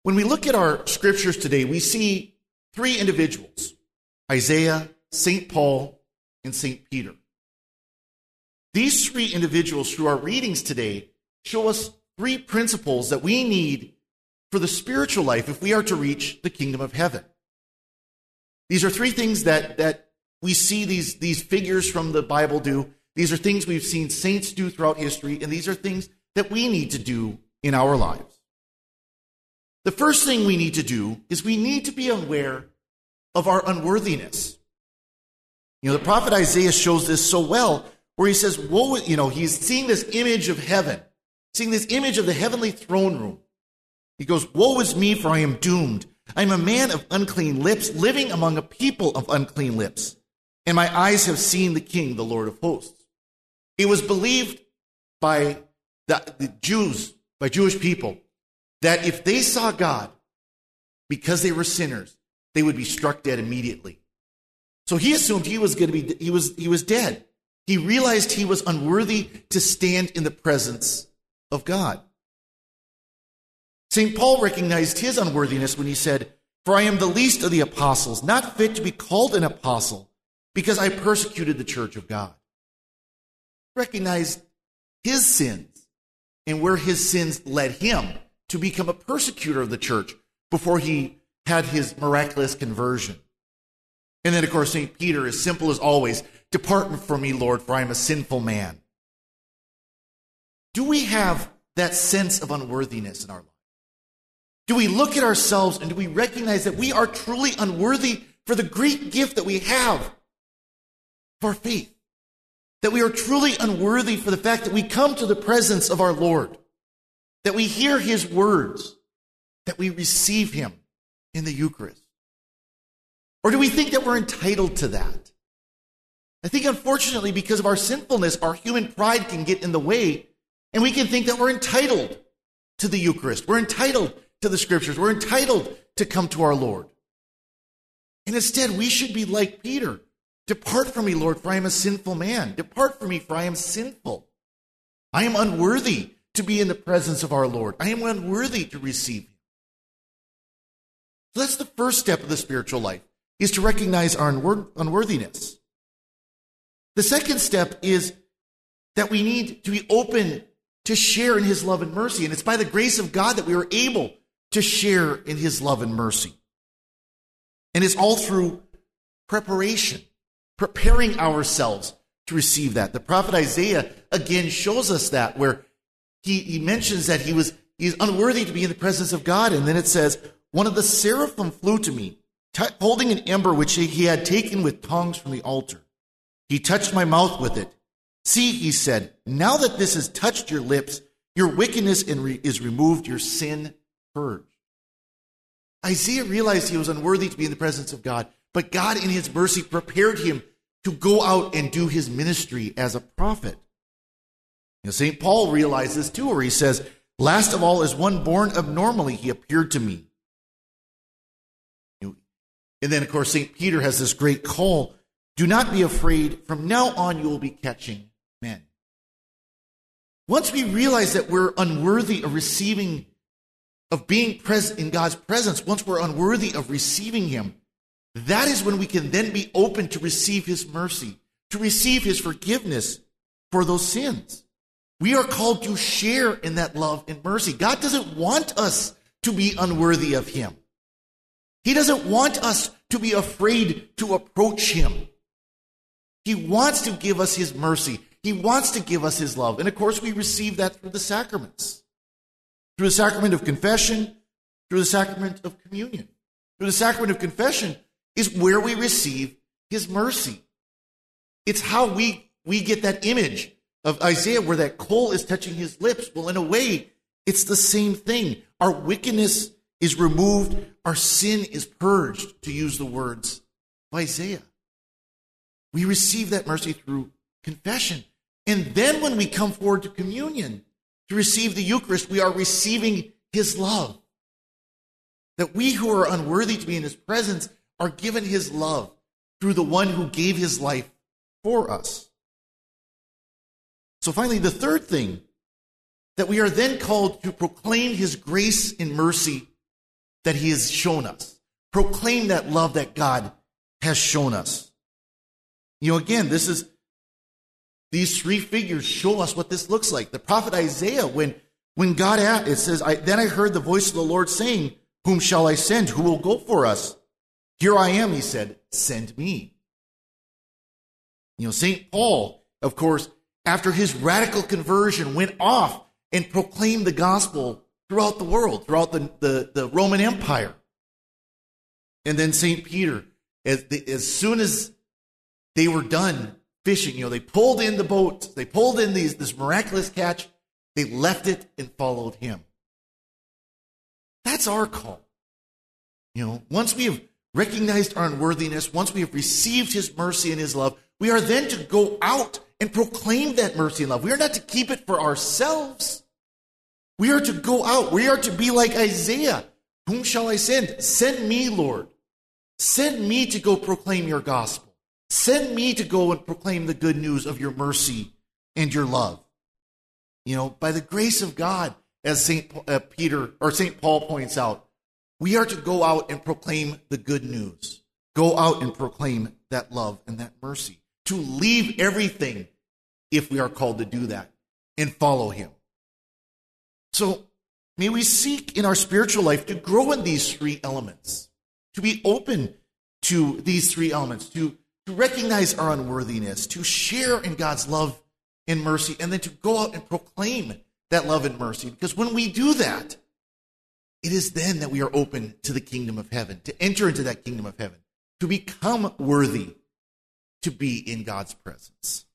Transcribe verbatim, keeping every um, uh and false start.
When we look at our scriptures today, we see three individuals, Isaiah, Saint Paul, and Saint Peter. These three individuals through our readings today show us three principles that we need for the spiritual life if we are to reach the kingdom of heaven. These are three things that, that we see these, these figures from the Bible do. These are things we've seen saints do throughout history, and these are things that we need to do in our lives. The first thing we need to do is we need to be aware of our unworthiness. You know, the prophet Isaiah shows this so well, where he says, woe, you know, he's seeing this image of heaven, seeing this image of the heavenly throne room. He goes, woe is me, for I am doomed. I am a man of unclean lips, living among a people of unclean lips. And my eyes have seen the King, the Lord of hosts. It was believed by the, the Jews, by Jewish people, that if they saw God, because they were sinners, they would be struck dead immediately. So he assumed he was going to be, he was, he was dead. He realized he was unworthy to stand in the presence of God. Saint Paul recognized his unworthiness when he said, for I am the least of the apostles, not fit to be called an apostle, because I persecuted the church of God. Recognized his sins and where his sins led him to become a persecutor of the church before he had his miraculous conversion. And then, of course, Saint Peter, as simple as always, depart from me, Lord, for I am a sinful man. Do we have that sense of unworthiness in our life? Do we look at ourselves and do we recognize that we are truly unworthy for the great gift that we have of our faith? That we are truly unworthy for the fact that we come to the presence of our Lord, that we hear his words, that we receive him in the Eucharist? Or do we think that we're entitled to that? I think, unfortunately, because of our sinfulness, our human pride can get in the way, and we can think that we're entitled to the Eucharist. We're entitled to the Scriptures. We're entitled to come to our Lord. And instead, we should be like Peter. Depart from me, Lord, for I am a sinful man. Depart from me, for I am sinful. I am unworthy to be in the presence of our Lord. I am unworthy to receive him. So that's the first step of the spiritual life, is to recognize our unworthiness. The second step is that we need to be open to share in his love and mercy. And it's by the grace of God that we are able to share in his love and mercy. And it's all through preparation, preparing ourselves to receive that. The prophet Isaiah again shows us that, where he, he mentions that he was he's unworthy to be in the presence of God. And then it says, one of the seraphim flew to me, t- holding an ember which he had taken with tongs from the altar. He touched my mouth with it. See, he said, now that this has touched your lips, your wickedness is removed, your sin purged. Isaiah realized he was unworthy to be in the presence of God, but God in his mercy prepared him to go out and do his ministry as a prophet. You know, Saint Paul realized this too, where he says, last of all, as one born abnormally, he appeared to me. And then, of course, Saint Peter has this great call, do not be afraid, from now on you will be catching men. Once we realize that we're unworthy of receiving, of being present in God's presence, once we're unworthy of receiving him, that is when we can then be open to receive his mercy, to receive his forgiveness for those sins. We are called to share in that love and mercy. God doesn't want us to be unworthy of him. He doesn't want us to be afraid to approach him. He wants to give us his mercy. He wants to give us his love. And of course, we receive that through the sacraments. Through the sacrament of confession, through the sacrament of communion. Through the sacrament of confession is where we receive his mercy. It's how we, we get that image of Isaiah where that coal is touching his lips. Well, in a way, it's the same thing. Our wickedness is removed. Our sin is purged, to use the words of Isaiah. We receive that mercy through confession. And then when we come forward to communion, to receive the Eucharist, we are receiving his love. That we who are unworthy to be in his presence are given his love through the one who gave his life for us. So finally, the third thing, that we are then called to proclaim his grace and mercy that he has shown us. Proclaim that love that God has shown us. You know, again, this is, these three figures show us what this looks like. The prophet Isaiah, when, when God asked, it says, I, then I heard the voice of the Lord saying, whom shall I send? Who will go for us? Here I am, he said, send me. You know, Saint Paul, of course, after his radical conversion, went off and proclaimed the gospel throughout the world, throughout the, the, the Roman Empire. And then Saint Peter, as, the, as soon as they were done fishing, you know, they pulled in the boat, they pulled in these, this miraculous catch, they left it and followed him. That's our call. You know, once we have recognized our unworthiness, once we have received his mercy and his love, we are then to go out and proclaim that mercy and love. We are not to keep it for ourselves. We are to go out. We are to be like Isaiah. Whom shall I send? Send me, Lord. Send me to go proclaim your gospel. Send me to go and proclaim the good news of your mercy and your love. You know, by the grace of God, as Saint Peter or Saint Paul points out, we are to go out and proclaim the good news. Go out and proclaim that love and that mercy. To leave everything, if we are called to do that, and follow him. So, may we seek in our spiritual life to grow in these three elements, to be open to these three elements, to, to recognize our unworthiness, to share in God's love and mercy, and then to go out and proclaim that love and mercy. Because when we do that, it is then that we are open to the kingdom of heaven, to enter into that kingdom of heaven, to become worthy to be in God's presence.